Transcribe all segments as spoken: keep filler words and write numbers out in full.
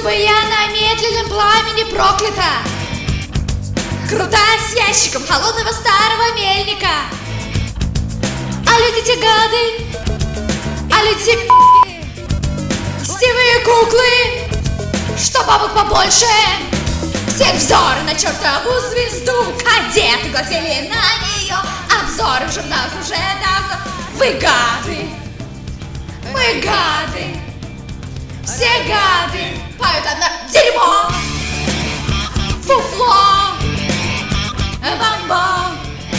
бы я на медленном пламени проклята, крутая с ящиком холодного старого мельника. А люди те гады, а люди те к***и, сетевые куклы, что бабок побольше. Всех взоры на чертову звезду, кадеты глазели на нее, обзоры в журналах уже давно. Вы гады, мы гады, все гады поют одно дерьмо, фуфло, бомбо,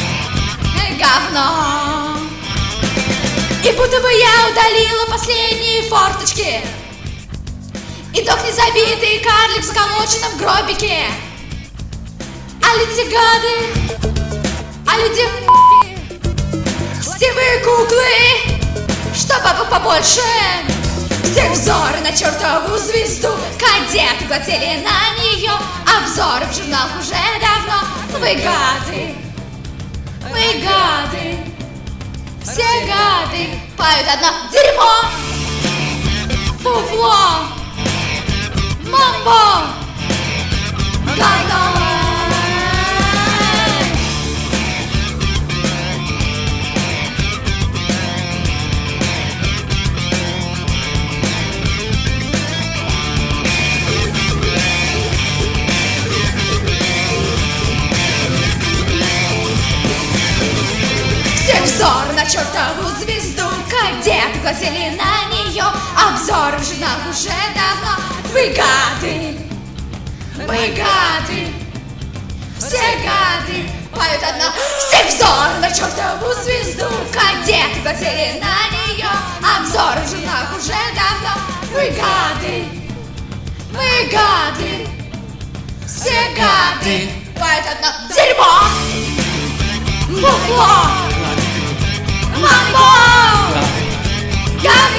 говно. И будто бы я удалила последние форточки, и дохнет забитый карлик в заколоченном гробике. А люди гады, а люди сетевые куклы, что бабок побольше. Всех взоры на чертову звезду, кадеты глазели на нее, обзоры в журналах уже давно. Вы гады, вы гады, все гады поют одно дерьмо, фуфло, мамбо, говно. Взор на чертову звезду, кадеты глазели на нее, обзоры в журналах уже давно. Вы гады, мы гады, все гады поют одно. Всех взор на чертову звезду, кадеты глазели на нее, обзоры в журналах уже давно. Вы гады, мы гады, все гады поют одно дерьмо, фуфло, мамбо, говно.